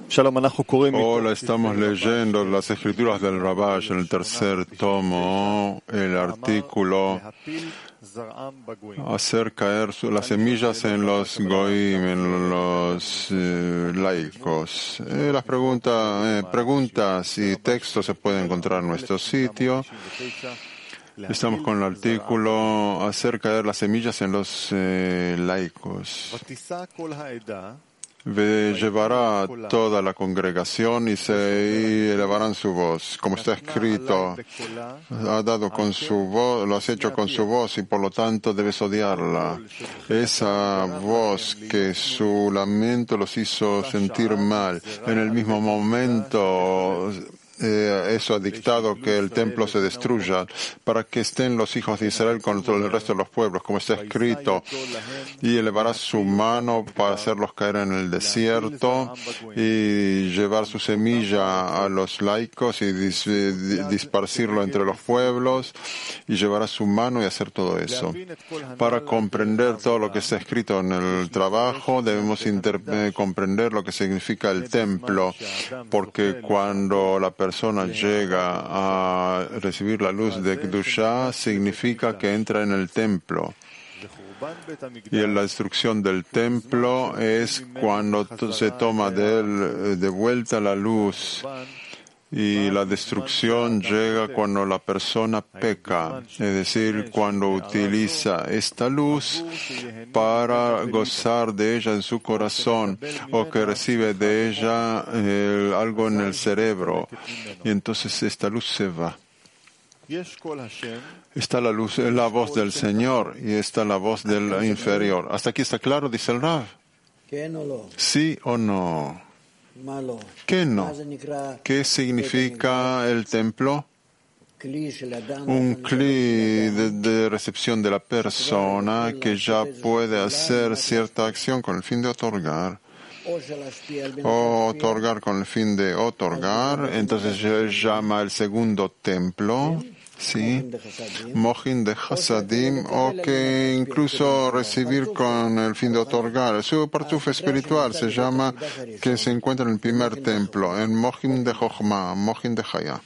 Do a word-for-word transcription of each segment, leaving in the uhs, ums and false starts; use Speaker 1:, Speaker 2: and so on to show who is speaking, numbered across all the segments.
Speaker 1: Hola, estamos leyendo las escrituras del Rabash en el tercer tomo, el artículo hacer caer las semillas en los goim, en los eh, laicos. Eh, las preguntas, eh, preguntas y textos se pueden encontrar en nuestro sitio. Estamos con el artículo hacer caer las semillas en los eh, laicos. Llevará toda la congregación y se elevarán su voz, como está escrito, ha dado con su voz, lo has hecho con su voz y por lo tanto debes odiarla. Esa voz que su lamento los hizo sentir mal, en el mismo momento Eh, eso ha dictado que el templo se destruya para que estén los hijos de Israel con todo el resto de los pueblos, como está escrito, y elevará su mano para hacerlos caer en el desierto y llevar su semilla a los laicos y dis, disparcirlo entre los pueblos, y llevará su mano y hacer todo eso. Para comprender todo lo que está escrito en el trabajo, debemos inter, eh, comprender lo que significa el templo, porque cuando la persona persona llega a recibir la luz de Kedushá, significa que entra en el templo. Y la destrucción del templo es cuando se toma de él de vuelta la luz. Y la destrucción llega cuando la persona peca, es decir, cuando utiliza esta luz para gozar de ella en su corazón o que recibe de ella eh, algo en el cerebro. Y entonces esta luz se va. Está la luz, la voz del Señor y está la voz del inferior. ¿Hasta aquí está claro? Dice el Rav. ¿Sí o no? ¿Qué no? ¿Qué significa el templo? Un cli de, de recepción de la persona que ya puede hacer cierta acción con el fin de otorgar. O otorgar con el fin de otorgar. Entonces se llama el segundo templo. Sí, Mojin de Hasadim, o que incluso recibir con el fin de otorgar. Su partuf espiritual se llama, que se encuentra en el primer templo, en Mojin de Jochma, Mojin de Chaya.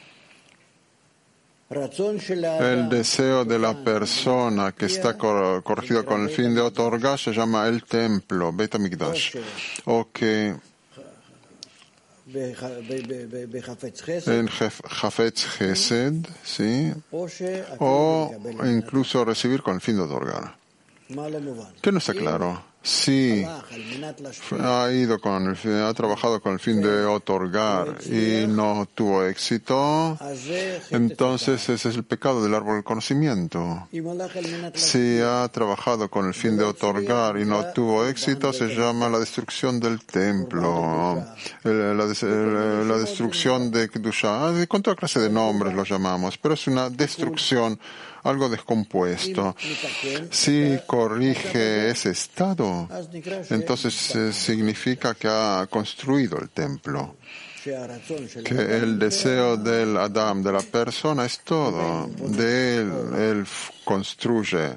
Speaker 1: El deseo de la persona que está corregido con el fin de otorgar se llama el templo, Beit HaMikdash, o que en Jafetz Chesed, ¿sí? O incluso recibir con el fin de otorgar. ¿Qué no está claro? Sí, ha ido con el, ha trabajado con el fin de otorgar y no tuvo éxito, entonces ese es el pecado del árbol del conocimiento. Si ha trabajado con el fin de otorgar y no tuvo éxito, se llama la destrucción del templo, la, la, la destrucción de Kedushá, con toda clase de nombres lo llamamos, pero es una destrucción, algo descompuesto. Si corrige ese estado, entonces eh, significa que ha construido el templo. Que el deseo del Adam, de la persona, es todo. De él, él construye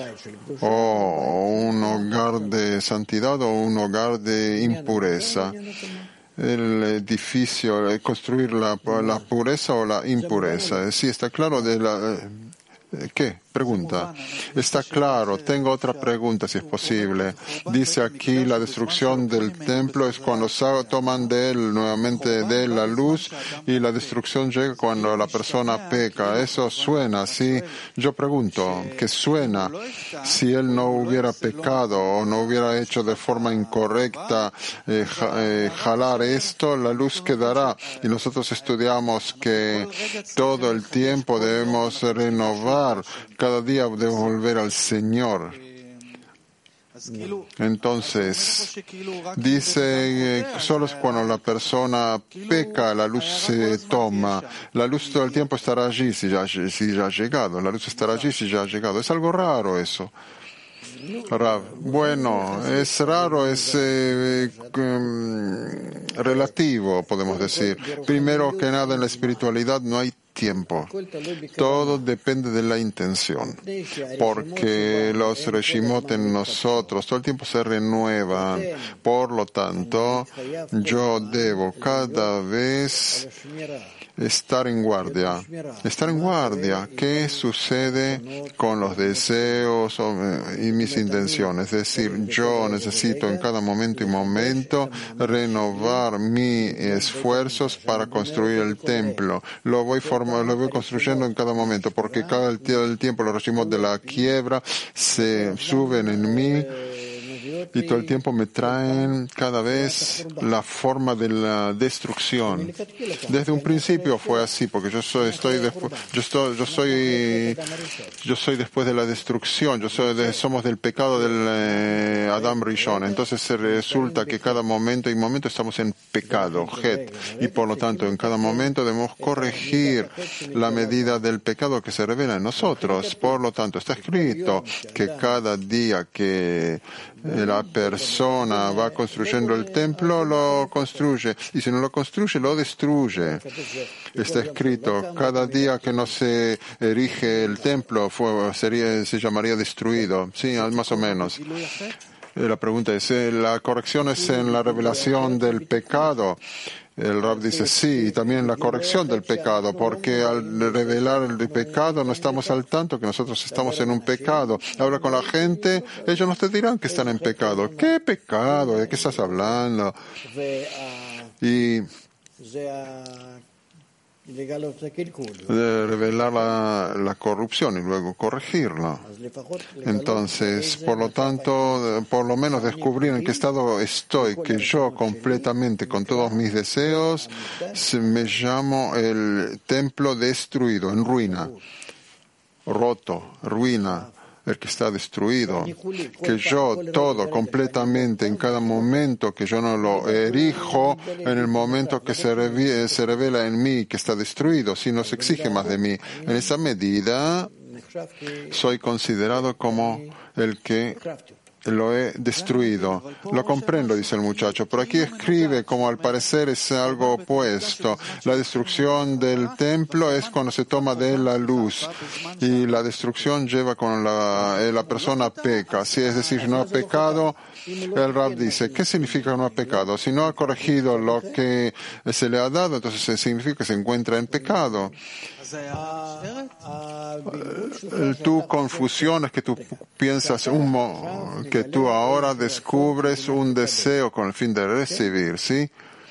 Speaker 1: o un hogar de santidad o un hogar de impureza. El edificio, construir la, la pureza o la impureza. Sí, está claro de la... ¿Qué? Pregunta. Está claro. Tengo otra pregunta, si es posible. Dice aquí, la destrucción del templo es cuando toman de él, nuevamente de él, la luz, y la destrucción llega cuando la persona peca. Eso suena, ¿sí? Yo pregunto, ¿qué suena? Si él no hubiera pecado o no hubiera hecho de forma incorrecta eh, eh, jalar esto, la luz quedará. Y nosotros estudiamos que todo el tiempo debemos renovar, cada día debemos volver al Señor. Entonces, dice, eh, solo es cuando la persona peca, la luz se toma. La luz todo el tiempo estará allí si ya, si ya ha llegado. La luz estará allí si ya ha llegado. Es algo raro eso. Rav. Bueno, es raro, es eh, um, relativo, podemos decir. Primero que nada, en la espiritualidad no hay tiempo. Todo depende de la intención, porque los reshimot en nosotros todo el tiempo se renuevan. Por lo tanto, yo debo cada vez estar en guardia. Estar en guardia. ¿Qué sucede con los deseos y mis intenciones? Es decir, yo necesito en cada momento y momento renovar mis esfuerzos para construir el templo. Lo voy formando, lo voy construyendo en cada momento, porque cada el tiempo los reshimot de la quiebra se suben en mí y todo el tiempo me traen cada vez la forma de la destrucción. Desde un principio fue así, porque yo soy, estoy después, yo estoy, yo soy, yo soy después de la destrucción. Yo soy, de, somos del pecado del eh, Adam Rishon. Entonces se resulta que cada momento y momento estamos en pecado, Het, y por lo tanto en cada momento debemos corregir la medida del pecado que se revela en nosotros. Por lo tanto está escrito que cada día que la persona va construyendo el templo, lo construye, y si no lo construye, lo destruye. Está escrito, cada día que no se erige el templo fue, sería, se llamaría destruido. Sí, más o menos. La pregunta es, ¿la corrección es en la revelación del pecado? El Rab dice sí, y también la corrección del pecado, porque al revelar el pecado no estamos al tanto que nosotros estamos en un pecado. Habla con la gente, ellos no te dirán que están en pecado. ¿Qué pecado? ¿De qué estás hablando? Y de revelar la, la corrupción y luego corregirla. Entonces, por lo tanto, por lo menos descubrir en qué estado estoy, que yo completamente con todos mis deseos me llamo el templo destruido, en ruina, roto, ruina, el que está destruido, que yo todo completamente en cada momento que yo no lo erijo, en el momento que se, revi- se revela en mí que está destruido, si no se exige más de mí, en esa medida soy considerado como el que lo he destruido. Lo comprendo, dice el muchacho, pero aquí escribe como al parecer es algo opuesto. La destrucción del templo es cuando se toma de él la luz, y la destrucción lleva cuando la, la persona peca. Si es decir, no ha pecado, el Rab dice, ¿qué significa no ha pecado? Si no ha corregido lo que se le ha dado, entonces significa que se encuentra en pecado. Tu confusión es que tú piensas un mo- que tú ahora descubres un deseo con el fin de recibir, ¿sí?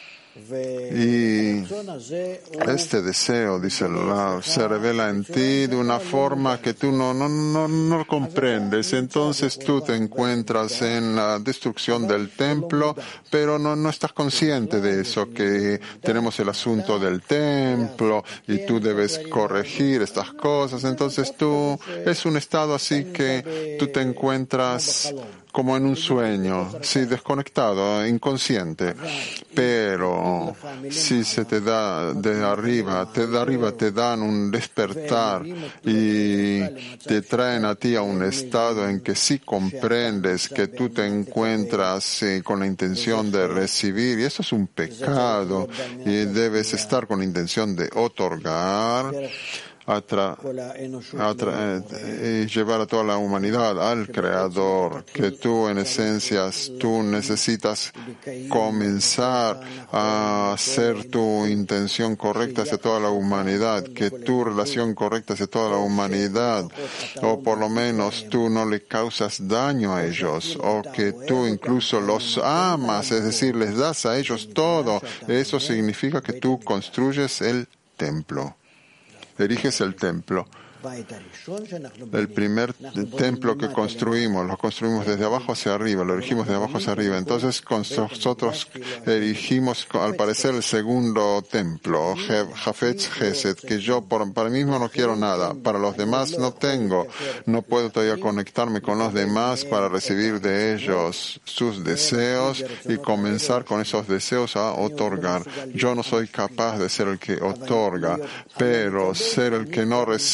Speaker 1: Y este deseo, dice el Rab, se revela en ti de una forma que tú no, no, no, no comprendes. Entonces tú te encuentras en la destrucción del templo, pero no, no estás consciente de eso, que tenemos el asunto del templo y tú debes corregir estas cosas. Entonces tú, es un estado así que tú te encuentras como en un sueño, sí, desconectado, inconsciente. Pero si se te da de arriba, te de arriba te dan un despertar y te traen a ti a un estado en que sí comprendes que tú te encuentras eh, con la intención de recibir, y eso es un pecado, y debes estar con la intención de otorgar, Atra, atra, eh, llevar a toda la humanidad al Creador, que tú en esencia tú necesitas comenzar a hacer tu intención correcta hacia toda la humanidad, que tu relación correcta hacia toda la humanidad, o por lo menos tú no le causas daño a ellos, o que tú incluso los amas, es decir, les das a ellos todo. Eso significa que tú construyes el templo. Eriges el templo. El primer templo que construimos, lo construimos desde abajo hacia arriba, lo erigimos de abajo hacia arriba. Entonces nosotros erigimos, al parecer, el segundo templo, Jafetz Gesed, que yo por, para mí mismo no quiero nada, para los demás no tengo, no puedo todavía conectarme con los demás para recibir de ellos sus deseos y comenzar con esos deseos a otorgar. Yo no soy capaz de ser el que otorga, pero ser el que no recibe,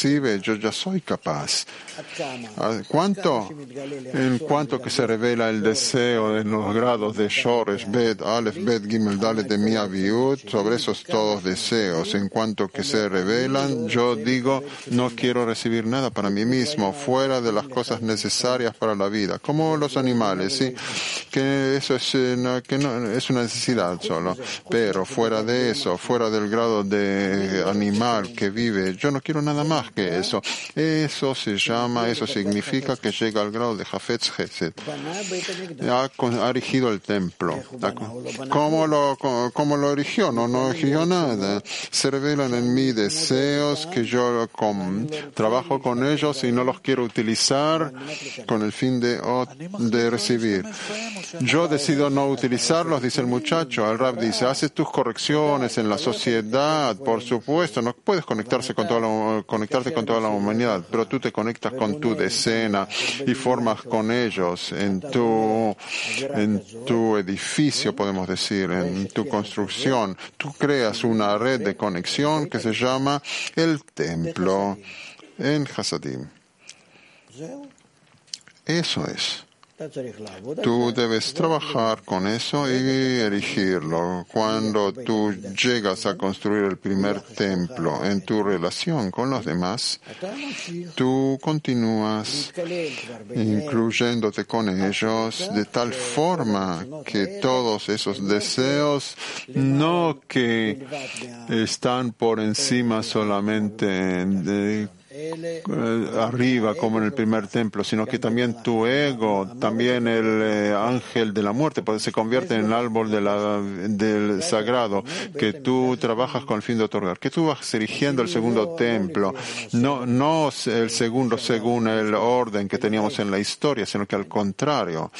Speaker 1: yo ya soy capaz. ¿Cuánto? En cuanto que se revela el deseo en los grados de Shoresh, Bet, Aleph, Bet, Gimel, Dalet de mi Aviut, sobre esos todos deseos, en cuanto que se revelan, yo digo, no quiero recibir nada para mí mismo, fuera de las cosas necesarias para la vida, como los animales, ¿sí? Que eso es una, que no, es una necesidad solo, pero fuera de eso, fuera del grado de animal que vive, yo no quiero nada más que eso. Eso se llama, eso significa que llega al grado de Hafetz Chesed. Ha, ha erigido el templo. ¿Cómo lo, cómo lo erigió? No, no erigió nada. Se revelan en mí deseos que yo con, trabajo con ellos y no los quiero utilizar con el fin de, de recibir. Yo decido no utilizarlos, dice el muchacho. El Rab dice, haces tus correcciones en la sociedad, por supuesto, no puedes conectarse con toda la, conectarte con toda la humanidad, pero tú te conectas con tu decena y formas con ellos en tu, en tu edificio, podemos decir, en tu construcción. Tú creas una red de conexión que se llama el templo en Hasadim. Eso es. Tú debes trabajar con eso y erigirlo. Cuando tú llegas a construir el primer templo en tu relación con los demás, tú continúas incluyéndote con ellos de tal forma que todos esos deseos, no que están por encima solamente de arriba como en el primer templo, sino que también tu ego, también el eh, ángel de la muerte, pues, se convierte en el árbol de la, del sagrado, que tú trabajas con el fin de otorgar, que tú vas erigiendo el segundo templo, no, no el segundo según el orden que teníamos en la historia, sino que al contrario.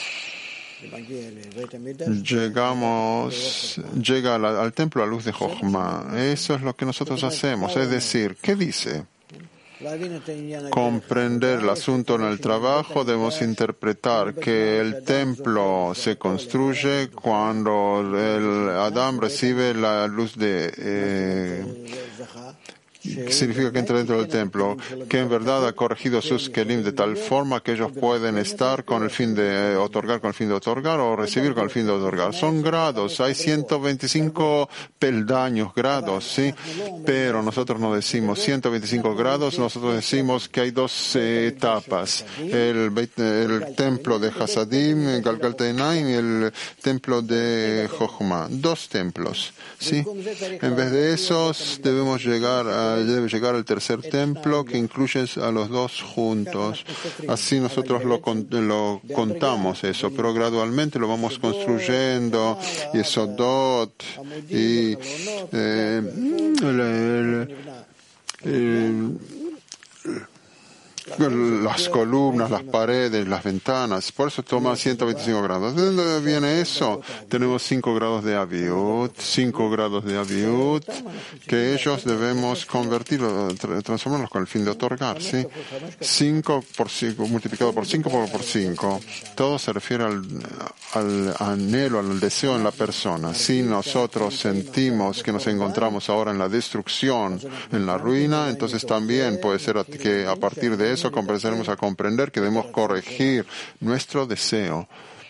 Speaker 1: Llegamos, llega al, al templo a luz de Jochma. Eso es lo que nosotros hacemos. Es decir, ¿qué dice? Comprender el asunto en el trabajo, debemos interpretar que el templo se construye cuando el Adam recibe la luz de... Eh, ¿Qué significa que entra dentro del templo? Que en verdad ha corregido sus kelim de tal forma que ellos pueden estar con el fin de otorgar, con el fin de otorgar o recibir con el fin de otorgar. Son grados, hay ciento veinticinco peldaños, grados, ¿sí? Pero nosotros no decimos ciento veinticinco grados, nosotros decimos que hay dos eh, etapas. El, el templo de Hasadim, Galgal Teinaim, y el templo de Jochma. Dos templos, ¿sí? En vez de esos, debemos llegar a debe llegar al tercer templo que incluye a los dos juntos. Así nosotros lo, lo contamos eso, pero gradualmente lo vamos construyendo, y Sodot, y eh, el, el, el, las columnas, las paredes, las ventanas. Por eso toma ciento veinticinco grados. ¿De dónde viene eso? Tenemos cinco grados de Aviut, cinco grados de Aviut, que ellos debemos convertirlos, transformarlos con el fin de otorgar, ¿sí? cinco por cinco, multiplicado por cinco por cinco. Todo se refiere al, al anhelo, al deseo en la persona. Si nosotros sentimos que nos encontramos ahora en la destrucción, en la ruina, entonces también puede ser que a partir de eso comenzaremos a comprender que debemos corregir nuestro deseo.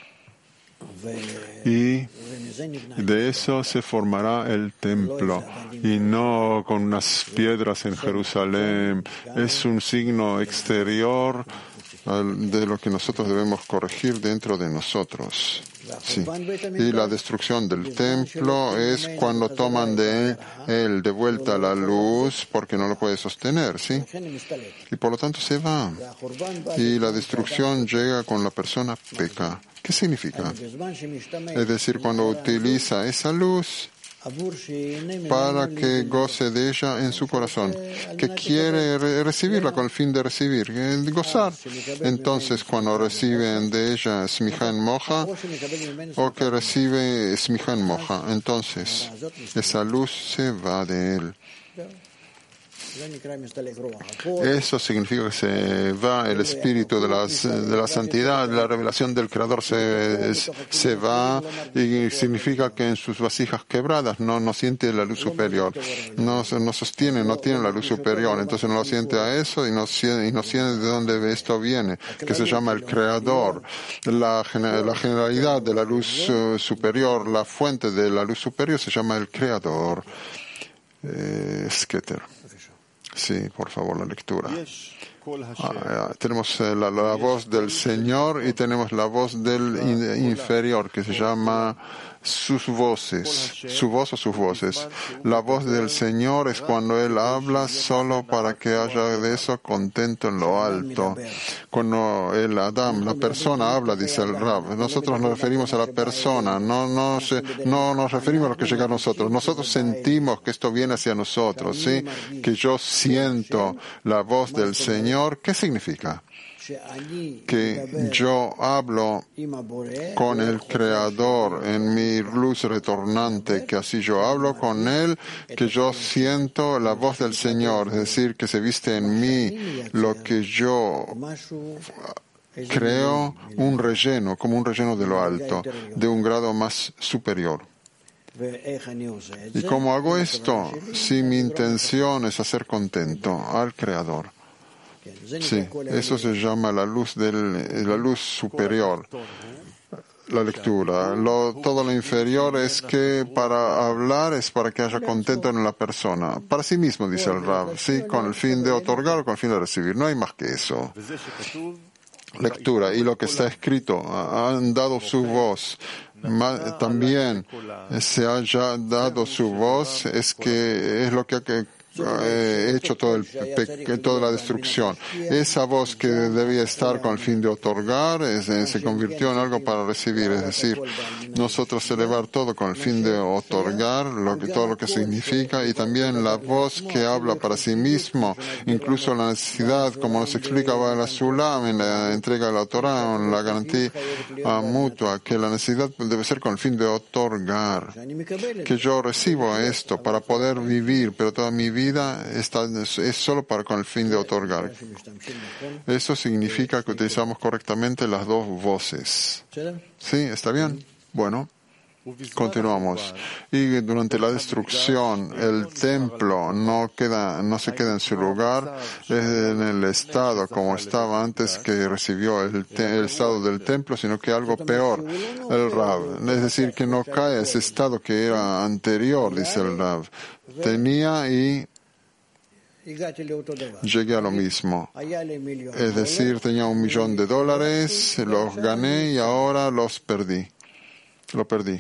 Speaker 1: Y de eso se formará el templo, y no con unas piedras en Jerusalén. Es un signo exterior de lo que nosotros debemos corregir dentro de nosotros. Sí. Y la destrucción del templo es cuando toman de él de vuelta la luz porque no lo puede sostener, ¿sí? Y por lo tanto se va. Y la destrucción llega cuando la persona peca. ¿Qué significa? Es decir, cuando utiliza esa luz para que goce de ella en su corazón, que quiere re- recibirla con el fin de recibir, de gozar. Entonces, cuando reciben de ella smicha en moja, o que recibe smicha en moja, entonces esa luz se va de él. Eso significa que se va el espíritu de, las, de la santidad, la revelación del Creador se, se va, y significa que en sus vasijas quebradas no, no siente la luz superior, no, no sostiene, no tiene la luz superior, entonces no lo siente a eso y no, y no siente de dónde esto viene, que se llama el Creador, la, la generalidad de la luz uh, superior, la fuente de la luz superior se llama el Creador. Eh, Sketer. Sí, por favor, la lectura. Ah, tenemos eh, la, la voz del Señor y tenemos la voz del in, inferior, que se llama sus voces, su voz o sus voces. La voz del Señor es cuando Él habla solo para que haya de eso contento en lo alto. Cuando el Adam, la persona habla, dice el Rab, nosotros nos referimos a la persona, no, no, se, no nos referimos a lo que llega a nosotros. Nosotros sentimos que esto viene hacia nosotros, ¿sí? Que yo siento la voz del Señor. ¿Qué significa? Que yo hablo con el Creador en mi luz retornante, que así yo hablo con Él, que yo siento la voz del Señor, es decir, que se viste en mí lo que yo creo, un relleno, como un relleno de lo alto, de un grado más superior. ¿Y cómo hago esto? Si mi intención es hacer contento al Creador. Sí, eso se llama la luz del, la luz superior, la lectura. Lo, todo lo inferior es que para hablar es para que haya contento en la persona, para sí mismo, dice el Rab, sí, con el fin de otorgar o con el fin de recibir. No hay más que eso. Lectura. Y lo que está escrito, han dado su voz. También se haya dado su voz, es que es lo que ha He hecho todo el pe- toda la destrucción. Esa voz que debía estar con el fin de otorgar es, se convirtió en algo para recibir, es decir, nosotros elevar todo con el fin de otorgar, lo que, todo lo que significa, y también la voz que habla para sí mismo, incluso la necesidad, como nos explica Baal Sulam en la entrega de la Torah, en la garantía mutua, que la necesidad debe ser con el fin de otorgar, que yo recibo esto para poder vivir, pero toda mi vida Está, es solo para con el fin de otorgar. Eso significa que utilizamos correctamente las dos voces. ¿Sí? ¿Está bien? Bueno, continuamos. Y durante la destrucción, el templo no queda, no se queda en su lugar, es en el estado como estaba antes que recibió el, te, el estado del templo, sino que algo peor, el Rav. Es decir, que no cae ese estado que era anterior, dice el Rav. Tenía y llegué a lo mismo. Es decir, tenía un millón de dólares, los gané y ahora los perdí. Lo perdí.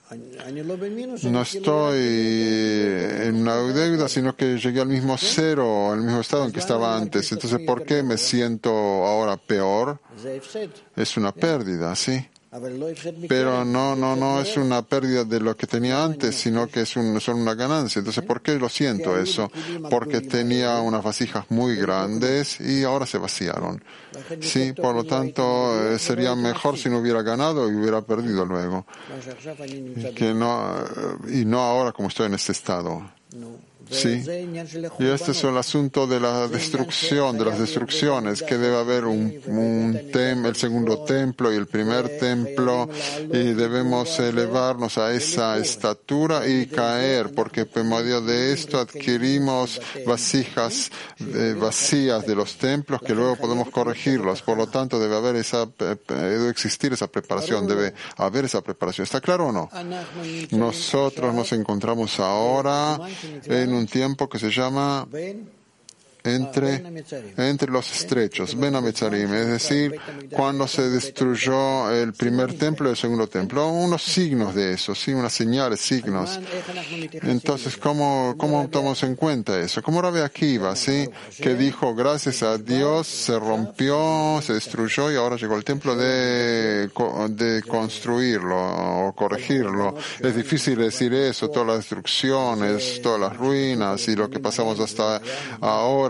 Speaker 1: No estoy en una deuda, sino que llegué al mismo cero, al mismo estado en que estaba antes. Entonces, ¿por qué me siento ahora peor? Es una pérdida, sí. Pero no, no, no es una pérdida de lo que tenía antes, sino que es un, son una ganancia. Entonces, ¿por qué lo siento eso? Porque tenía unas vasijas muy grandes y ahora se vaciaron. Sí, por lo tanto, sería mejor si no hubiera ganado y hubiera perdido luego. Que no, y no ahora como estoy en este estado. Sí, y este es el asunto de la destrucción, de las destrucciones, que debe haber un, un tem, el segundo templo y el primer templo, y debemos elevarnos a esa estatura y caer, porque por medio de esto adquirimos vasijas eh, vacías de los templos que luego podemos corregirlos. Por lo tanto, debe haber esa, debe existir esa preparación, debe haber esa preparación. ¿Está claro o no? Nosotros nos encontramos ahora en un tiempo que se llama entre, entre los estrechos, Ben Ametzarim, es decir, cuando se destruyó el primer templo y el segundo templo, unos signos de eso, sí, unas señales, signos. Entonces, ¿cómo, cómo tomamos en cuenta eso? Como Rabbi Akiva, sí, que dijo, gracias a Dios se rompió, se destruyó y ahora llegó el templo de, de construirlo o corregirlo. Es difícil decir eso, todas las destrucciones, todas las ruinas y lo que pasamos hasta ahora,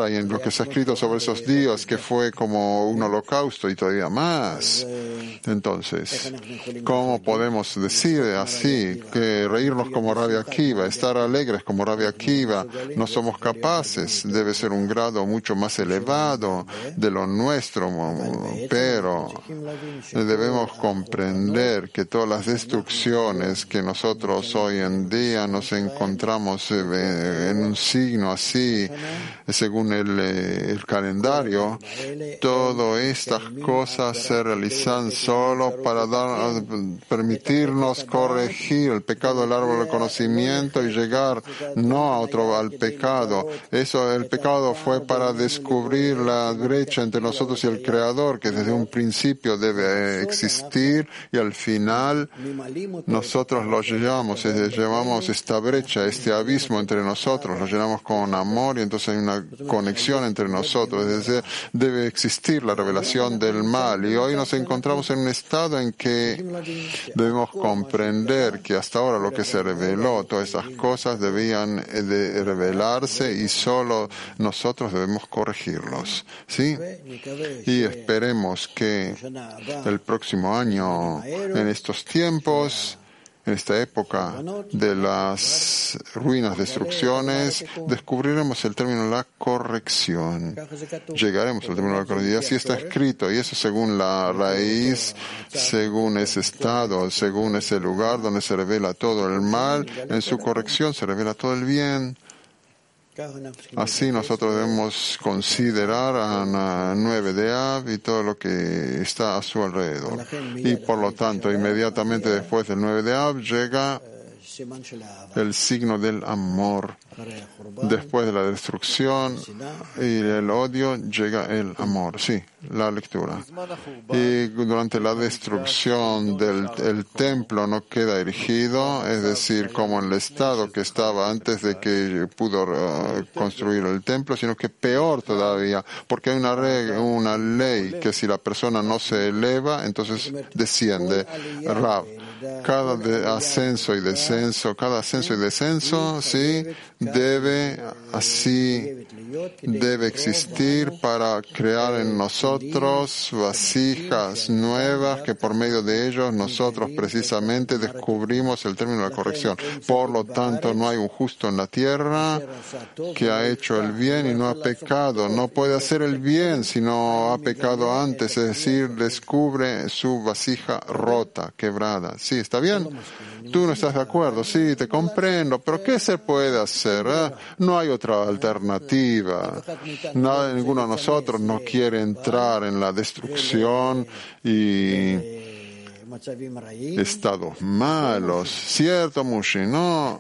Speaker 1: Torah y en lo que se ha escrito sobre esos días, que fue como un holocausto y todavía más. Entonces, ¿cómo podemos decir así, que reírnos como Rabbi Akiva, estar alegres como Rabbi Akiva? No somos capaces, debe ser un grado mucho más elevado de lo nuestro, pero debemos comprender que todas las destrucciones que nosotros hoy en día nos encontramos en un signo así, según el, el calendario, todas estas cosas se realizan solo para dar, permitirnos corregir el pecado del árbol del conocimiento y llegar no a otro, al pecado. Eso, el pecado fue para descubrir la brecha entre nosotros y el Creador, que desde un principio debe existir, y al final nosotros lo llevamos, llevamos esta brecha, este abismo entre nosotros, lo llenamos con amor y entonces hay una conexión entre nosotros. Es decir, debe existir la revelación del mal, y hoy nos encontramos en un estado en que debemos comprender que hasta ahora lo que se reveló, todas esas cosas debían de revelarse y solo nosotros debemos corregirlos, ¿sí? Y esperemos que el próximo año, en estos tiempos, en esta época de las ruinas, destrucciones, descubriremos el término la corrección. Llegaremos al término de la corrección. Y así está escrito, y eso según la raíz, según ese estado, según ese lugar donde se revela todo el mal, en su corrección se revela todo el bien. Así nosotros debemos considerar a nueve de Av y todo lo que está a su alrededor. Y por lo tanto, inmediatamente después del nueve de Av llega el signo del amor. Después de la destrucción y el odio llega el amor. Sí, la lectura. Y durante la destrucción del el templo no queda erigido, es decir, como en el estado que estaba antes de que pudo uh, construir el templo, sino que peor todavía, porque hay una, regla, una ley que si la persona no se eleva, entonces desciende. Rav, cada de ascenso y descenso, cada ascenso y descenso, sí, debe así, debe existir para crear en nosotros vasijas nuevas que por medio de ellos nosotros precisamente descubrimos el término de la corrección. Por lo tanto, no hay un justo en la tierra que ha hecho el bien y no ha pecado. No puede hacer el bien si no ha pecado antes, es decir, descubre su vasija rota, quebrada. Sí, ¿está bien? Tú no estás de acuerdo, sí, te comprendo, pero ¿qué se puede hacer? ¿Eh? No hay otra alternativa. Nada, ninguno de nosotros no quiere entrar en la destrucción y estados malos. ¿Cierto, Mushi? No.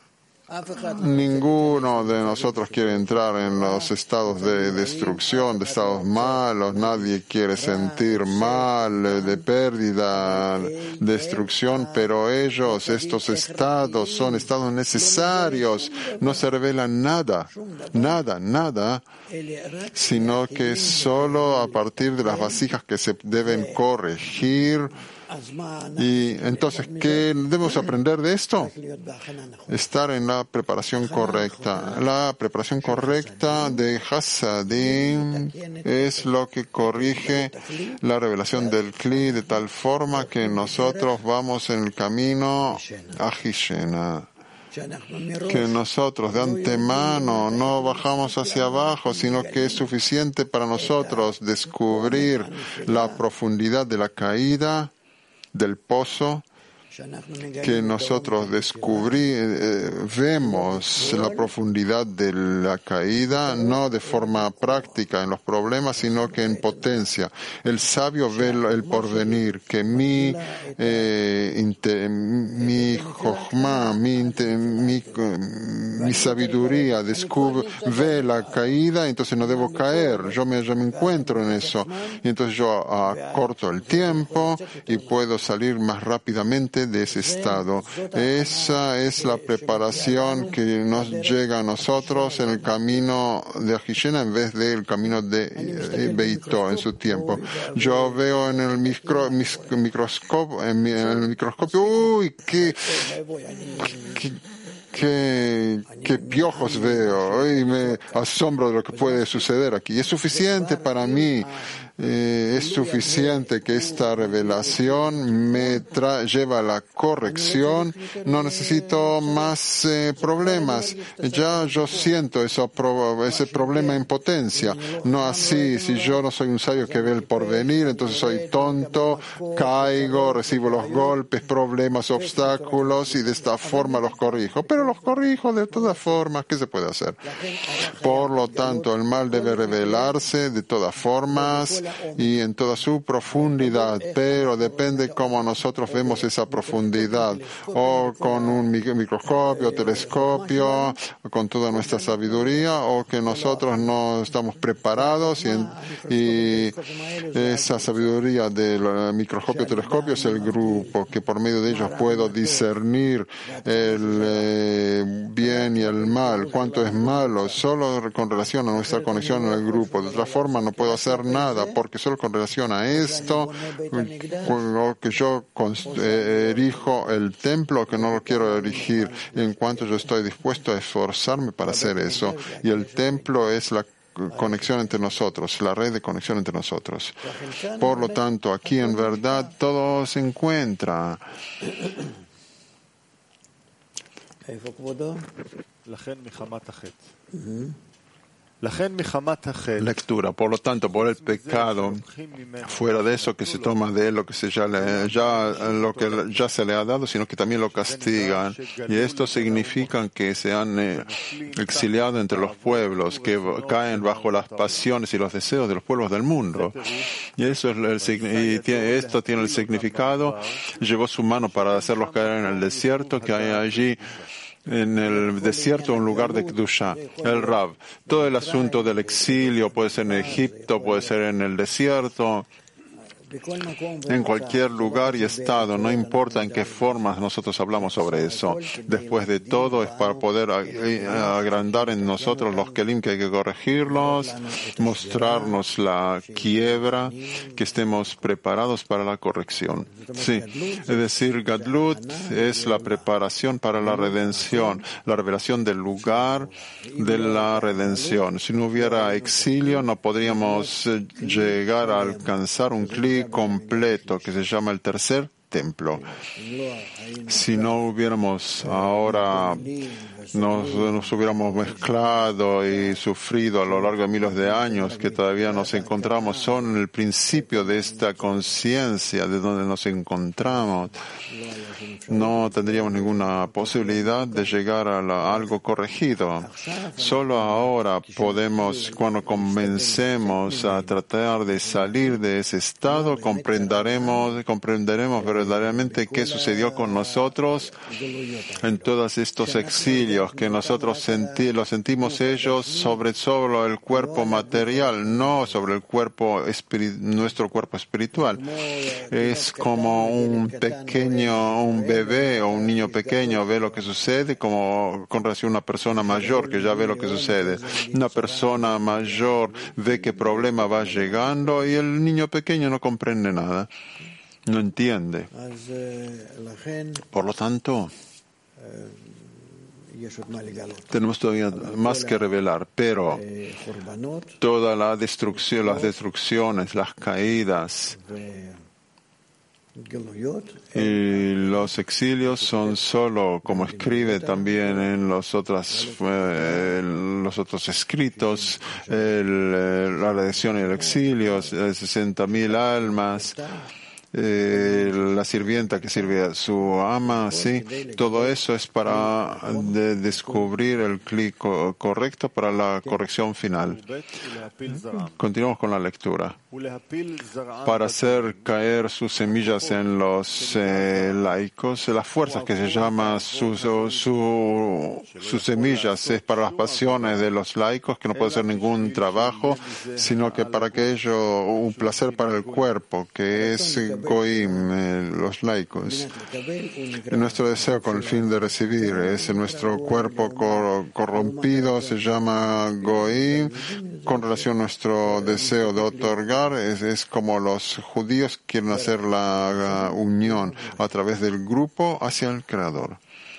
Speaker 1: Ninguno de nosotros quiere entrar en los estados de destrucción, de estados malos. Nadie quiere sentir mal, de pérdida, destrucción, pero ellos, estos estados, son estados necesarios. No se revela nada, nada, nada, sino que solo a partir de las vasijas que se deben corregir. Y entonces, ¿qué debemos aprender de esto? Estar en la preparación correcta. La preparación correcta de Hasadim es lo que corrige la revelación del Kli de tal forma que nosotros vamos en el camino a Hishena. Que nosotros de antemano no bajamos hacia abajo, sino que es suficiente para nosotros descubrir la profundidad de la caída del pozo, que nosotros descubrí, eh, vemos la profundidad de la caída, no de forma práctica en los problemas, sino que en potencia. El sabio ve el porvenir, que mi, eh, inte, mi jochma, mi, mi, mi sabiduría descubre, ve la caída, entonces no debo caer. Yo me, yo me encuentro en eso. Y entonces yo acorto el tiempo y puedo salir más rápidamente de ese estado. Esa es la preparación que nos llega a nosotros en el camino de Ahishena en vez del camino de Beito en su tiempo. Yo veo en el micro, microscopio, en, mi, en el microscopio, uy, qué, qué qué, qué piojos veo y me asombro de lo que puede suceder aquí. Es suficiente para mí. Eh, es suficiente que esta revelación me tra lleva a la corrección. No necesito más eh, problemas. Ya yo siento eso, ese problema en potencia. No así, si yo no soy un sabio que ve el porvenir, entonces soy tonto, caigo, recibo los golpes, problemas, obstáculos y de esta forma los corrijo. Pero los corrijo de todas formas. ¿Qué se puede hacer? Por lo tanto, el mal debe revelarse de todas formas y en toda su profundidad, pero depende cómo nosotros vemos esa profundidad, o con un microscopio, telescopio, con toda nuestra sabiduría, o que nosotros no estamos preparados y, en, y esa sabiduría del microscopio, telescopio es el grupo, que por medio de ellos puedo discernir el eh, bien y el mal, cuánto es malo, solo con relación a nuestra conexión en el grupo. De otra forma no puedo hacer nada, porque solo con relación a esto, que yo erijo el templo, que no lo quiero erigir, en cuanto yo estoy dispuesto a esforzarme para hacer eso. Y el templo es la conexión entre nosotros, la red de conexión entre nosotros. Por lo tanto, aquí en verdad todo se encuentra. Lectura. Por lo tanto, por el pecado, fuera de eso que se toma de él lo que se ya, le, ya lo que ya se le ha dado, sino que también lo castigan. Y esto significa que se han eh, exiliado entre los pueblos, que caen bajo las pasiones y los deseos de los pueblos del mundo. Y eso es el, y tiene, esto tiene el significado. Llevó su mano para hacerlos caer en el desierto, que hay allí en el desierto, un lugar de Kedusha, el Rav. Todo el asunto del exilio puede ser en Egipto, puede ser en el desierto, en cualquier lugar y estado, no importa en qué formas nosotros hablamos sobre eso. Después de todo, es para poder agrandar en nosotros los kelim que hay que corregirlos, mostrarnos la quiebra, que estemos preparados para la corrección. Sí, es decir, Gadlut es la preparación para la redención, la revelación del lugar de la redención. Si no hubiera exilio, no podríamos llegar a alcanzar un clic completo que se llama el tercer templo. Si no hubiéramos ahora nos, nos hubiéramos mezclado y sufrido a lo largo de miles de años que todavía nos encontramos, son el principio de esta conciencia de donde nos encontramos, no tendríamos ninguna posibilidad de llegar a, la, a algo corregido. Solo ahora podemos, cuando comencemos a tratar de salir de ese estado, comprenderemos, comprenderemos verdaderamente qué sucedió con nosotros en todos estos exilios que nosotros senti, lo sentimos ellos sobre solo el cuerpo material, no sobre el cuerpo espiritu, nuestro cuerpo espiritual. Es como un pequeño, un bebé o un niño pequeño ve lo que sucede, como con relación a una persona mayor que ya ve lo que sucede. Una persona mayor ve qué problema va llegando y el niño pequeño no comprende nada, no entiende. Por lo tanto, tenemos todavía más que revelar, pero toda la destrucción, las destrucciones, las caídas y los exilios son solo, como escribe también en los otros, eh, los otros escritos, el, la redención y el exilio, sesenta mil almas. Eh, la sirvienta que sirve a su ama, sí, todo eso es para de descubrir el clic co correcto para la corrección final. Continuamos con la lectura. Para hacer caer sus semillas en los eh, laicos, las fuerzas que se llama sus su, su, sus semillas es para las pasiones de los laicos, que no puede ser ningún trabajo, sino que para que ello un placer para el cuerpo, que es Goim, eh, los laicos. Nuestro deseo con el fin de recibir es nuestro cuerpo cor corrompido, se llama Goim. Con relación a nuestro deseo de otorgar, es, es como los judíos quieren hacer la uh, unión a través del grupo hacia el Creador.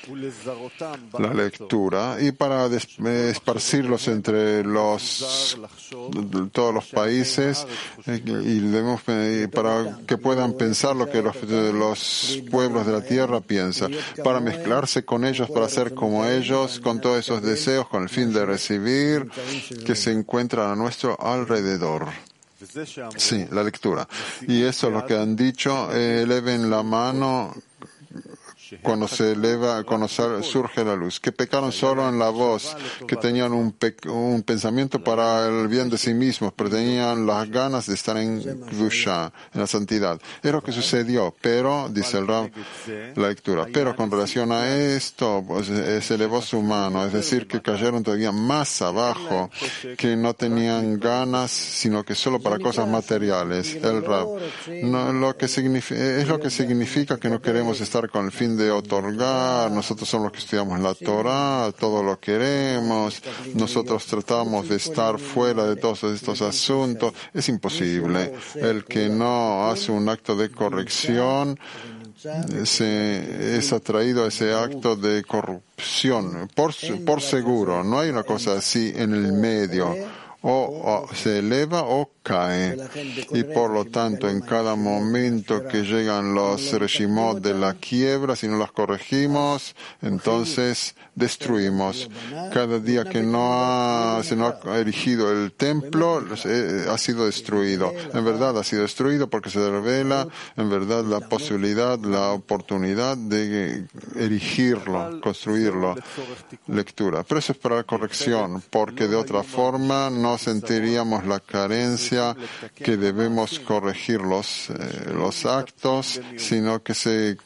Speaker 1: la lectura y para esparcirlos entre los todos los países y debemos para que puedan pensar lo que los, los pueblos de la tierra piensan, para mezclarse con ellos, para ser como ellos, con todos esos deseos, con el fin de recibir que se encuentran a nuestro alrededor. Sí, la lectura. Y eso es lo que han dicho, eh, eleven la mano cuando se eleva, cuando surge la luz, que pecaron solo en la voz, que tenían un, pe un pensamiento para el bien de sí mismos, pero tenían las ganas de estar en Kedusha, en la santidad. Es lo que sucedió, pero, dice el Rab, la lectura, pero con relación a esto, pues, se elevó su mano, es decir, que cayeron todavía más abajo, que no tenían ganas, sino que solo para cosas materiales. El Rab, no, lo que es lo que significa que no queremos estar con el fin de otorgar, nosotros somos los que estudiamos la Torah, todo lo queremos, nosotros tratamos de estar fuera de todos estos asuntos, es imposible. El que no hace un acto de corrección se, es atraído a ese acto de corrupción, por, por seguro, no hay una cosa así en el medio. O, o se eleva o cae. Y por lo tanto, en cada momento que llegan los reshimot de la quiebra, si no las corregimos, entonces destruimos. Cada día que no ha, se no ha erigido el templo, eh, ha sido destruido. En verdad ha sido destruido porque se revela, en verdad, la posibilidad, la oportunidad de erigirlo, construirlo. Lectura. Pero eso es para la corrección, porque de otra forma no sentiríamos la carencia que debemos corregir los, eh, los actos, sino que se,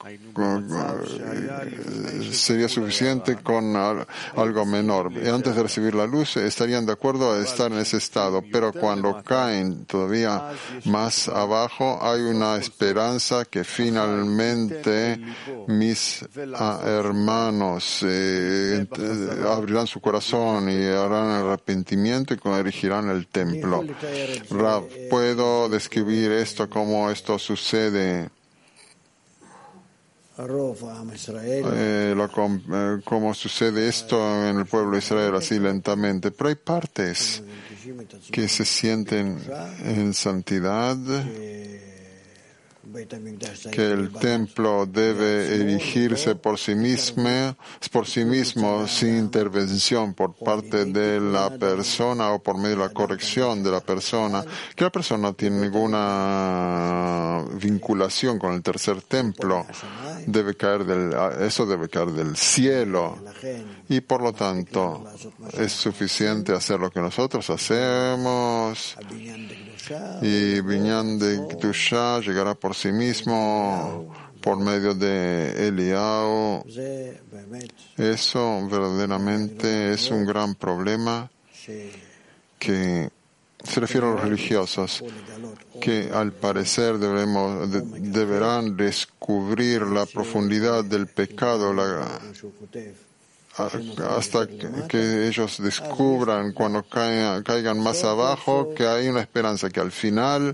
Speaker 1: uh, sería suficiente con al, algo menor. Y antes de recibir la luz estarían de acuerdo a estar en ese estado, pero cuando caen todavía más abajo hay una esperanza que finalmente mis uh, hermanos eh, abrirán su corazón y harán arrepentimiento y erigirán el templo. Rav, ¿puedo describir esto como esto sucede? Eh, lo, eh, como sucede esto en el pueblo de Israel así lentamente, pero hay partes que se sienten en santidad, que el templo debe erigirse por sí mismo, por sí mismo, sin intervención por parte de la persona o por medio de la corrección de la persona, que la persona no tiene ninguna vinculación con el tercer templo, debe caer del, eso debe caer del cielo, y por lo tanto es suficiente hacer lo que nosotros hacemos, y Binyan de Kedusha llegará por sí mismo por medio de Eliao. Eso verdaderamente es un gran problema que se refiere a los religiosos, que al parecer debemos, de, deberán descubrir la profundidad del pecado, la, hasta que ellos descubran cuando caigan, caigan más abajo que hay una esperanza que al final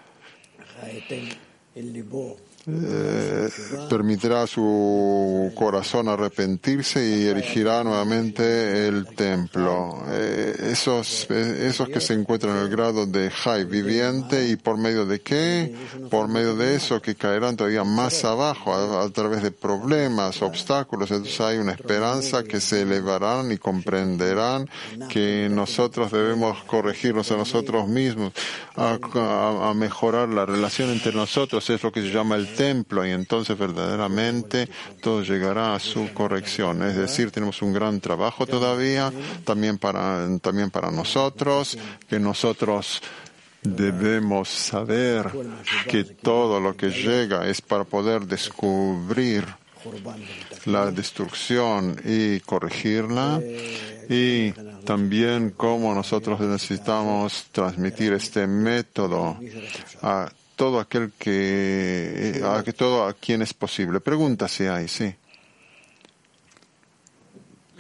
Speaker 1: eh, permitirá a su corazón arrepentirse y erigirá nuevamente el templo. Eh, esos, esos que se encuentran en el grado de Jai, viviente, y por medio de qué, por medio de eso que caerán todavía más abajo a, a través de problemas, obstáculos. Entonces hay una esperanza que se elevarán y comprenderán que nosotros debemos corregirnos a nosotros mismos, a, a, a mejorar la relación entre nosotros. Es lo que se llama el templo, y entonces verdaderamente todo llegará a su corrección. Es decir, tenemos un gran trabajo todavía, también para, también para nosotros, que nosotros debemos saber que todo lo que llega es para poder descubrir la destrucción y corregirla, y también cómo nosotros necesitamos transmitir este método a todo aquel que, a que todo a quien es posible. Pregunta si hay, sí.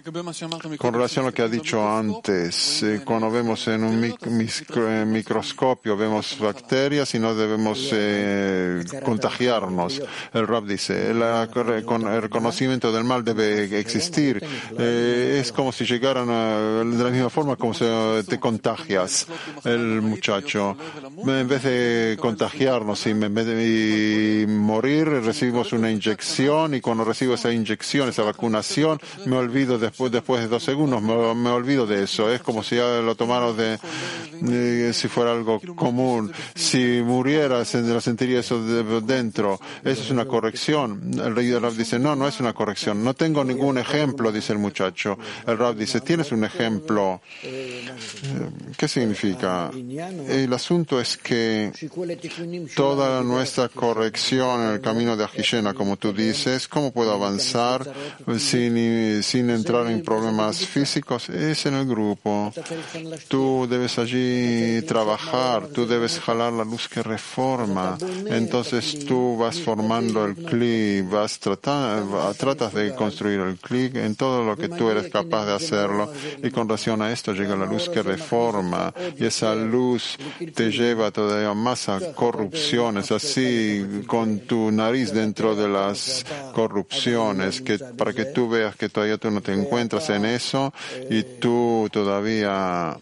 Speaker 1: Con relación a lo que ha dicho antes, eh, cuando vemos en un mic micro eh, microscopio, vemos bacterias y no debemos eh, contagiarnos. El Rab dice, el, el reconocimiento del mal debe existir. Eh, es como si llegaran a, de la misma forma como si te contagias. El muchacho, en vez de contagiarnos y en vez de morir, recibimos una inyección y cuando recibo esa inyección, esa vacunación, me olvido después, después de dos segundos, me, me olvido de eso. Es como si ya lo tomara de, de, si fuera algo común. Si muriera, lo sentiría eso de, dentro. Eso es una corrección. El rey del Rab dice, no, no es una corrección. No tengo ningún ejemplo, dice el muchacho. El Rab dice, ¿tienes un ejemplo? ¿Qué significa? El asunto es que toda nuestra corrección en el camino de Ahishena, como tú dices, ¿cómo puedo avanzar sin, sin entrar en problemas físicos? Es en el grupo. Tú debes allí trabajar, tú debes jalar la luz que reforma. Entonces tú vas formando el clic, vas tratando, tratas de construir el clic en todo lo que tú eres capaz de hacerlo. Y con relación a esto llega la luz que reforma. Y esa luz te lleva todavía más a corrupciones, así con tu nariz dentro de las corrupciones, que para que tú veas que todavía tú no te encuentras en eso y tú todavía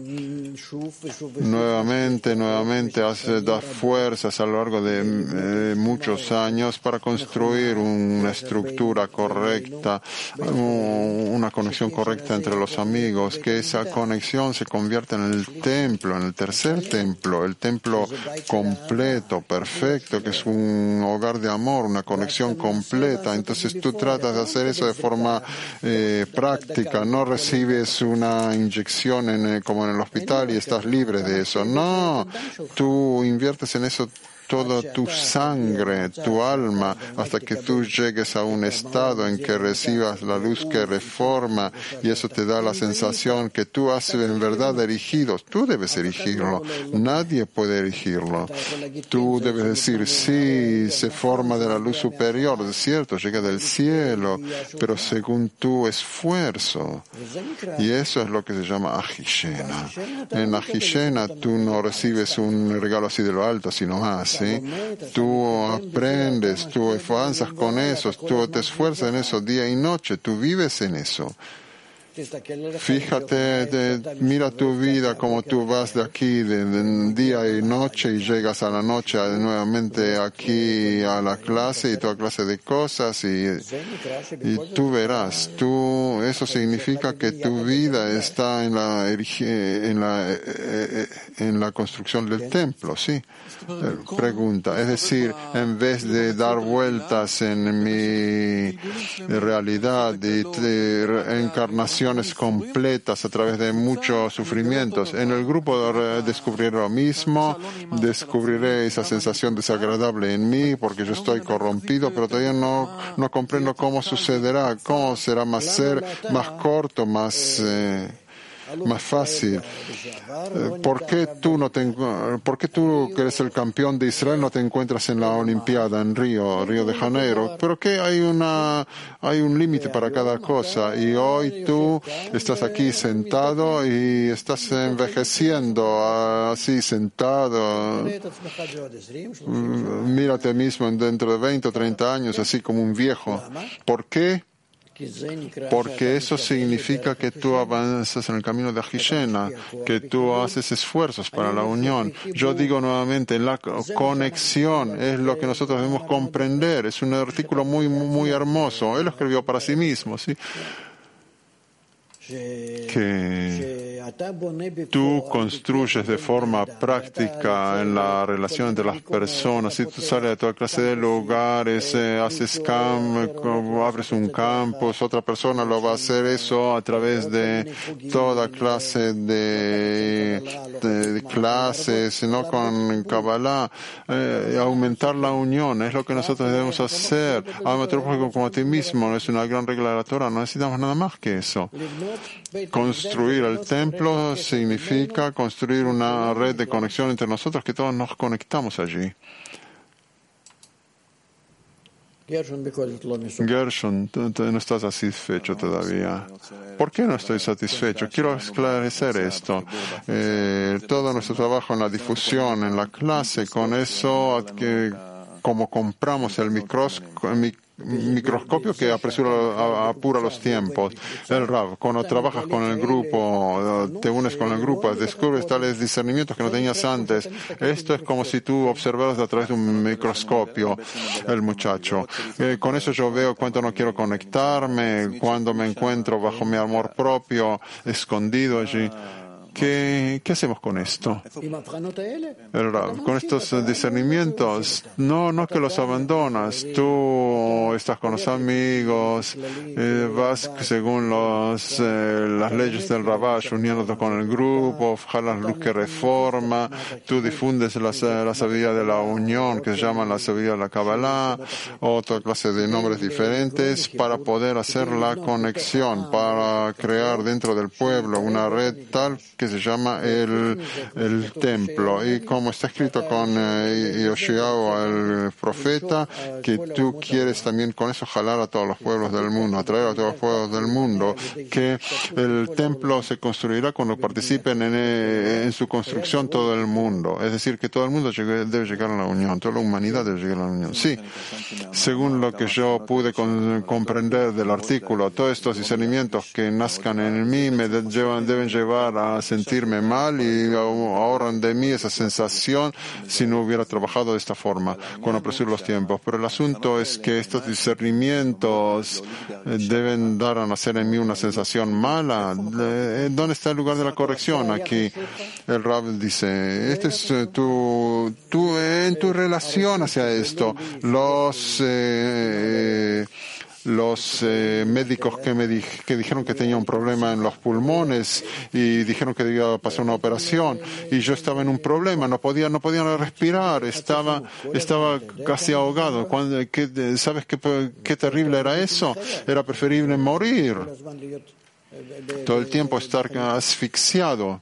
Speaker 1: nuevamente, nuevamente hace, da fuerzas a lo largo de eh, muchos años para construir una estructura correcta, una conexión correcta entre los amigos, que esa conexión se convierta en el templo, en el tercer templo, el templo completo, perfecto, que es un hogar de amor, una conexión completa. Entonces tú tratas de hacer eso de forma eh, práctica, no recibes una inyección en, eh, como en el hospital y estás libre de eso. No, tú inviertes en eso toda tu sangre, tu alma, hasta que tú llegues a un estado en que recibas la luz que reforma y eso te da la sensación que tú has en verdad erigido. Tú debes erigirlo, nadie puede erigirlo. Tú debes decir, sí, se forma de la luz superior, es cierto, llega del cielo, pero según tu esfuerzo. Y eso es lo que se llama Ahishena. En Ahishena tú no recibes un regalo así de lo alto, sino más. ¿Sí? Tú aprendes, tú avanzas con eso, tú te esfuerzas en eso día y noche, tú vives en eso. Fíjate, de, mira tu vida como tú vas de aquí de, de día y noche y llegas a la noche nuevamente aquí a la clase y toda clase de cosas y, y tú verás, tú, eso significa que tu vida está en la, en la, en la construcción del templo, ¿sí? Pregunta, es decir, en vez de dar vueltas en mi realidad y de encarnaciones completas a través de muchos sufrimientos, en el grupo descubriré lo mismo, descubriré esa sensación desagradable en mí porque yo estoy corrompido, pero todavía no, no comprendo cómo sucederá, cómo será más ser, más corto, más... Eh, más fácil. ¿Por qué tú no te, por qué tú que eres el campeón de Israel no te encuentras en la Olimpiada en Río, Río de Janeiro? Pero que hay una, hay un límite para cada cosa y hoy tú estás aquí sentado y estás envejeciendo así sentado. Mírate mismo dentro de veinte o treinta años así como un viejo. ¿Por qué? Porque eso significa que tú avanzas en el camino de Ahishena, que tú haces esfuerzos para la unión. Yo digo nuevamente, la conexión es lo que nosotros debemos comprender. Es un artículo muy, muy hermoso. Él lo escribió para sí mismo, ¿sí? Que tú construyes de forma práctica en la relación entre las personas. Si tú sales de toda clase de lugares, eh, haces camp, abres un campus, otra persona lo va a hacer eso a través de toda clase de, de, de clases, no con Kabbalah. Eh, aumentar la unión es lo que nosotros debemos hacer. Ama a tu prójimo como a ti mismo es una gran regla de la Torah. No necesitamos nada más que eso. Construir el templo significa construir una red de conexión entre nosotros, que todos nos conectamos allí. Gershon, tú, tú no estás satisfecho todavía. ¿Por qué no estoy satisfecho? Quiero esclarecer esto. Eh, todo nuestro trabajo en la difusión, en la clase, con eso que como compramos el microscopio, microscopio que apresura, apura los tiempos. El Rav, cuando trabajas con el grupo, te unes con el grupo, descubres tales discernimientos que no tenías antes. Esto es como si tú observaras a través de un microscopio el muchacho. Eh, con eso yo veo cuánto no quiero conectarme, cuando me encuentro bajo mi amor propio, escondido allí. ¿Qué, ¿Qué hacemos con esto? El Rav, con estos discernimientos, no, no que los abandonas. Tú estás con los amigos, eh, vas según los, eh, las leyes del Rabash, uniéndote con el grupo, jalas luz que reforma, tú difundes la, la sabiduría de la unión, que se llama la sabiduría de la Kabbalah, otra clase de nombres diferentes, para poder hacer la conexión, para crear dentro del pueblo una red tal que se llama el, el templo. Y como está escrito con eh, Yoshiao, el profeta, que tú quieres también con eso jalar a todos los pueblos del mundo, atraer a todos los pueblos del mundo, que el templo se construirá cuando participen en, en su construcción todo el mundo. Es decir, que todo el mundo llegue, debe llegar a la unión, toda la humanidad debe llegar a la unión. Sí, según lo que yo pude con, comprender del artículo, todos estos discernimientos que nazcan en mí me de, llevan, deben llevar a sentirme mal y ahorran de mí esa sensación si no hubiera trabajado de esta forma, con apresuro los tiempos. Pero el asunto es que estos discernimientos deben dar a nacer en mí una sensación mala. ¿Dónde está el lugar de la corrección? Aquí el Rav dice, este es tu, tu, en tu relación hacia esto. Los eh, los eh, médicos que me di que dijeron que tenía un problema en los pulmones y dijeron que debía pasar una operación y yo estaba en un problema, no podía no podía respirar, estaba estaba casi ahogado. Cuando, ¿qué, ¿Sabes qué, qué terrible era eso? Era preferible morir, todo el tiempo estar asfixiado.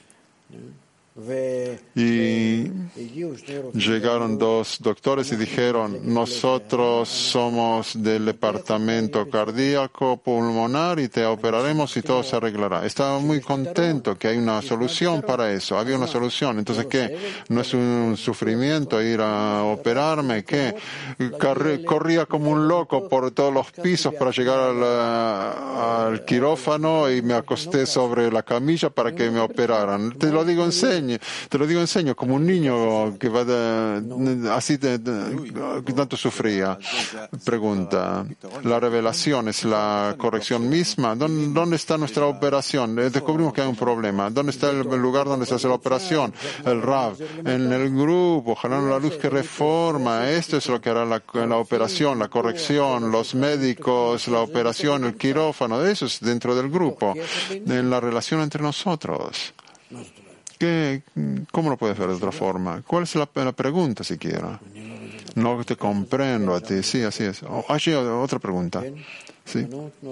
Speaker 1: Y llegaron dos doctores y dijeron, nosotros somos del departamento cardíaco pulmonar y te operaremos y todo se arreglará. Estaba muy contento que hay una solución para eso, había una solución. Entonces, ¿qué? ¿No es un sufrimiento ir a operarme? ¿Qué? Corría como un loco por todos los pisos para llegar al, al quirófano y me acosté sobre la camilla para que me operaran. Te lo digo en serio. Te lo digo en serio, como un niño que va de, así de, de, que tanto sufría. Pregunta, ¿la revelación es la corrección misma? ¿Dónde, dónde está nuestra operación? Descubrimos que hay un problema. ¿Dónde está el lugar donde se hace la operación? El Rav, en el grupo, jalando la luz que reforma. Esto es lo que hará la, la operación, la corrección, los médicos, la operación, el quirófano. Eso es dentro del grupo, en la relación entre nosotros. ¿Qué, ¿Cómo lo puedes ver de otra forma? ¿Cuál es la, la pregunta siquiera? No te comprendo a ti. Sí, así es. Oh, hay otra pregunta. Sí.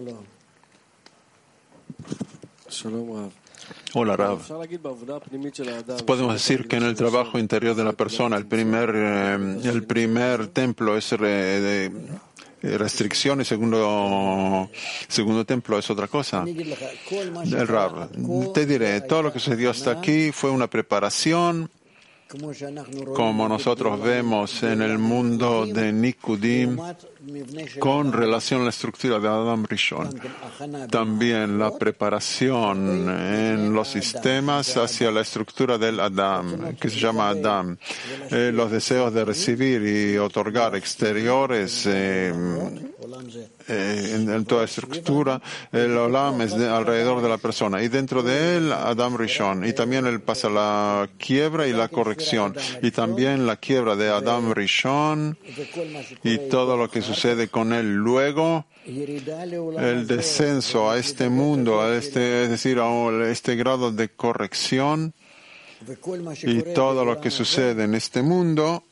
Speaker 1: Hola, Rav. Podemos decir que en el trabajo interior de la persona, el primer, eh, el primer templo es re, de, restricción y segundo segundo templo es otra cosa. El Rav, te diré, todo lo que sucedió hasta aquí fue una preparación, como nosotros vemos en el mundo de Nikudim, con relación a la estructura de Adam Rishon. También la preparación en los sistemas hacia la estructura del Adam, que se llama Adam. Eh, los deseos de recibir y otorgar exteriores eh, eh, en, en toda estructura. El Olam es de, alrededor de la persona y dentro de él Adam Rishon. Y también él pasa la quiebra y la corrección. Y también la quiebra de Adam Rishon y todo lo que sucede con él luego, el descenso a este mundo, a este, es decir, a este grado de corrección y todo lo que sucede en este mundo,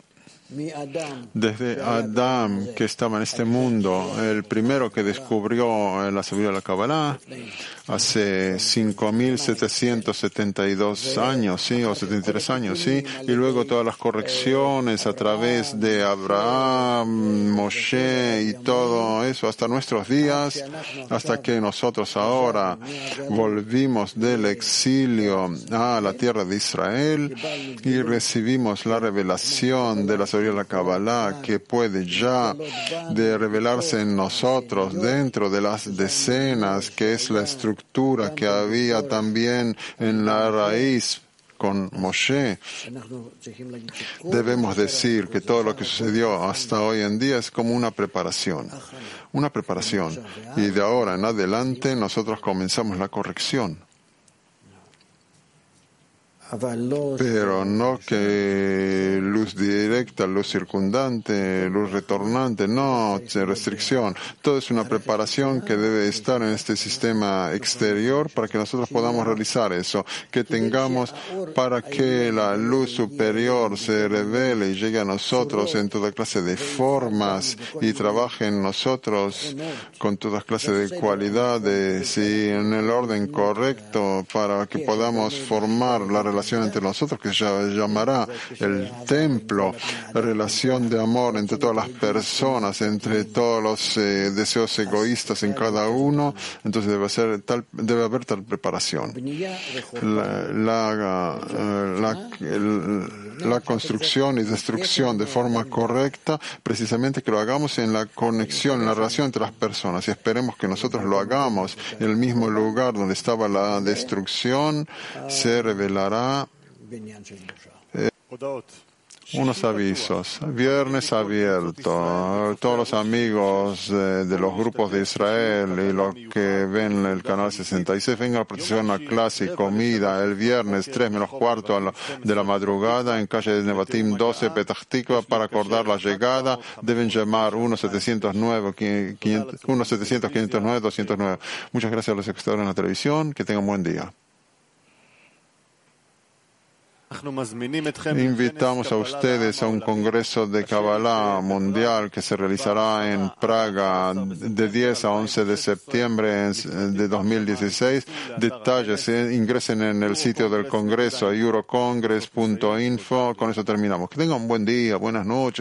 Speaker 1: Desde Adán, que estaba en este mundo, el primero que descubrió la sabiduría de la Kabbalah, hace cinco mil setecientos setenta y dos años, sí, o setenta y tres años, sí, y luego todas las correcciones a través de Abraham, Moshe y todo eso hasta nuestros días, hasta que nosotros ahora volvimos del exilio a la tierra de Israel y recibimos la revelación de la sabiduría de la Kabbalah, que puede ya de revelarse en nosotros dentro de las decenas, que es la estructura que había también en la raíz con Moshe. Debemos decir que todo lo que sucedió hasta hoy en día es como una preparación, una preparación. Y de ahora en adelante nosotros comenzamos la corrección. Pero no que luz directa, luz circundante, luz retornante, no, restricción. Todo es una preparación que debe estar en este sistema exterior para que nosotros podamos realizar eso, que tengamos para que la luz superior se revele y llegue a nosotros en toda clase de formas y trabaje en nosotros con toda clase de cualidades y en el orden correcto para que podamos formar la relación entre nosotros, que se llamará el templo, relación de amor entre todas las personas, entre todos los eh, deseos egoístas en cada uno. Entonces debe ser tal, debe haber tal preparación. La, la, la, la, la construcción y destrucción de forma correcta, precisamente que lo hagamos en la conexión, en la relación entre las personas, y esperemos que nosotros lo hagamos en el mismo lugar donde estaba la destrucción. Se revelará Eh, unos avisos. Viernes abierto. Todos los amigos eh, de los grupos de Israel y los que ven el canal sesenta y seis vengan a participar en la clase y comida el viernes tres menos cuarto a la, de la madrugada en calle de Nevatim doce, Petah Tikva, para acordar la llegada. Deben llamar uno setecientos nueve, doscientos nueve. Muchas gracias a los espectadores en la televisión. Que tengan buen día. Invitamos a ustedes a un congreso de Kabbalah mundial que se realizará en Praga de diez a once de septiembre de dos mil dieciséis. Detalles, ingresen en el sitio del congreso eurocongress punto info. Con eso terminamos. Que tengan un buen día, buenas noches.